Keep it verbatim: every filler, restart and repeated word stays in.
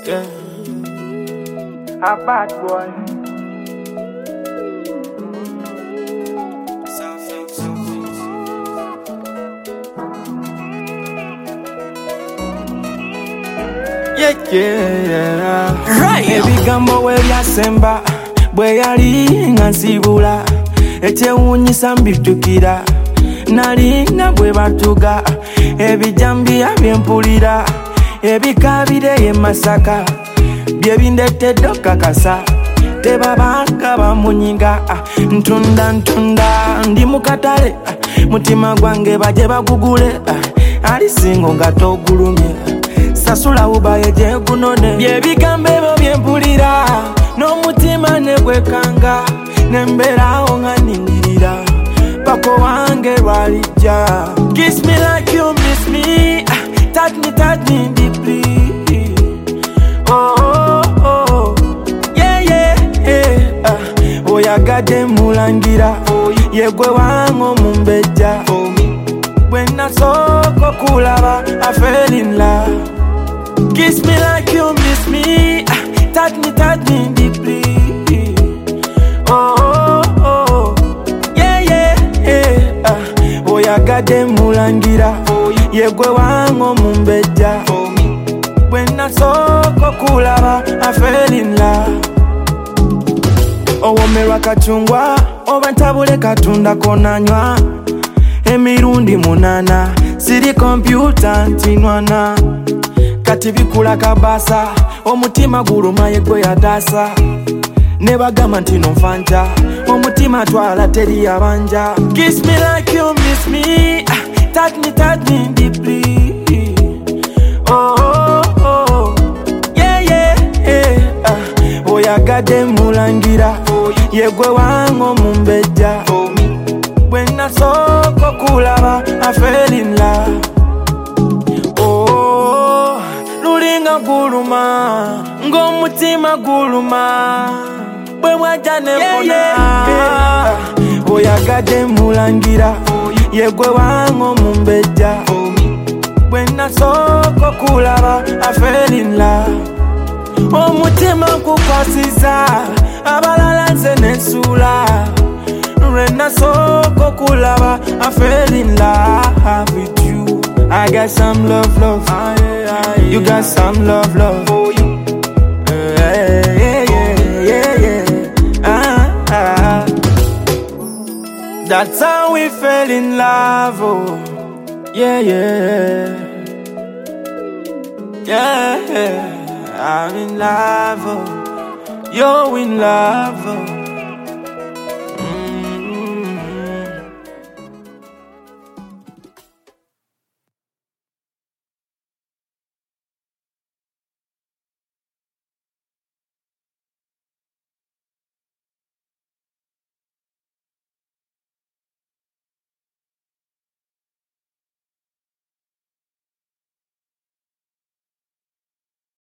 Yeah. A bad boy. Yeah, yeah, yeah. Right. Ebigambo we byasemba bwe yali nga nsibula ekyewuunyisa mbijjukira nali nga bwe batuga ebijambiya byempulira ebikabire ye Masaka bye bindetedde okakasa tebabanga bamunyiga ntunda ntunda ndi mu katale mutima gwange baje bagugule alisingo nga togulumye sasula ubaye je gunone bye bigambo ebyo byempulira n'omutima ne gwekanga nemberawo nga ningirira pako wange lwalijja. Kiss me like you miss me, touch me, touch me deeply. Oh, oh, oh, yeah, yeah, yeah. uh, Oyagadde mulangira yegwe wango mumbeja. When I saw kulaba I fell in love. Kiss me like you miss me, touch me, touch me deeply. Oh, oh, oh, yeah, yeah, yeah. uh, Oyagadde mulangira yegwe wango mumbeja. When I saw kulaba I fell in love. Owomerwa kachungwa oba ntabule katunda konanywa emirundi munana siri kompyuta ntinwana kati bikula kabasa omutima guluma yegwe yadasa nebagamba nti nonfanja omutima twala teri yabanja. Kiss me like you miss me, touch me, touch me deeply. Oh, oh, oh, yeah, yeah, yeah. uh, Oyagadde mulangira yegwe wango mumbeja. When I saw kulaba I fell in love. Oh, lulinga guluma ng'omutima guluma bwe mwajja ne mbona oyagadde mulangira yegwe wango mumbeja. When I saw kulaba I fell in love. Omutima gukwasiza abalala nze nensula. When I saw kulaba I fell in love with you. I got some love, love. You got some love, love. For you. Yeah, yeah, yeah, yeah, yeah. Ah, ah. That's how we fell in love. Oh, yeah, yeah, yeah. I'm in love. Oh, you're in love. Oh.